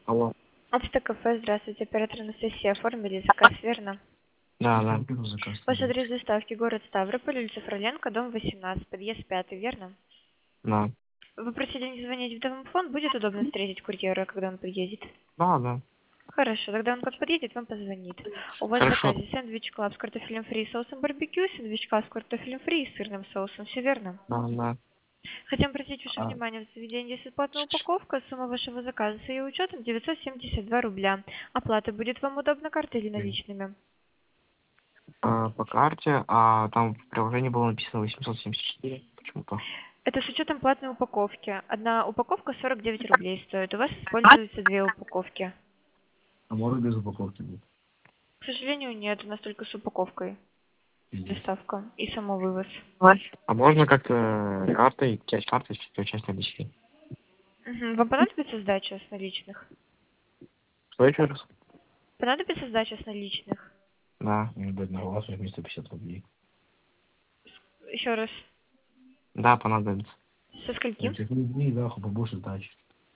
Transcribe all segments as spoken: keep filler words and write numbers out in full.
Алло. Автокафе, здравствуйте, оператор Анастасия, оформили заказ, верно? Да, да. Ваш адрес доставки, город Ставрополь, улица Фроленко, дом восемнадцать, подъезд пятый, верно? Да. Вы просили не звонить в домофон, будет удобно встретить курьера, когда он приедет? Да, да. Хорошо, тогда он как подъедет, вам позвонит. У вас в Хорошо. заказе сэндвич клаб с картофелем фри и соусом барбекю, сэндвич клаб с картофелем фри и сырным соусом, все верно? Да, да. Хотим обратить ваше А, внимание, в заведении есть бесплатная упаковка, сумма вашего заказа с ее учетом девятьсот семьдесят два рубля. Оплата будет вам удобна картой или наличными? а, по карте, а там в приложении было написано восемьсот семьдесят четыре. Почему-то. Это с учетом платной упаковки. Одна упаковка сорок девять рублей стоит. У вас используются две упаковки. А можно без упаковки будет? К сожалению, нет, у нас только с упаковкой Пиздец. доставка и самовывоз. А можно как-то картой, часть карты, часть часть налички? Мгм. Вам понадобится сдача с наличных? Что еще раз? Понадобится сдача с наличных? Да. Мне будет на глаз вместо пятьдесят рублей. Еще раз. Да, понадобится. Со скольки? Этих дней, да, побольше сдачи.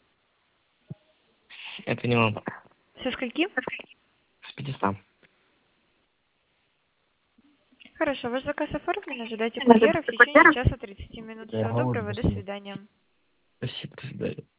Это не он. Со скольки? С пятисот. Хорошо, ваш заказ оформлен. Ожидайте курьера в течение часа тридцати минут. Я Всего голодный, доброго, до спасибо. свидания. Спасибо, до свидания.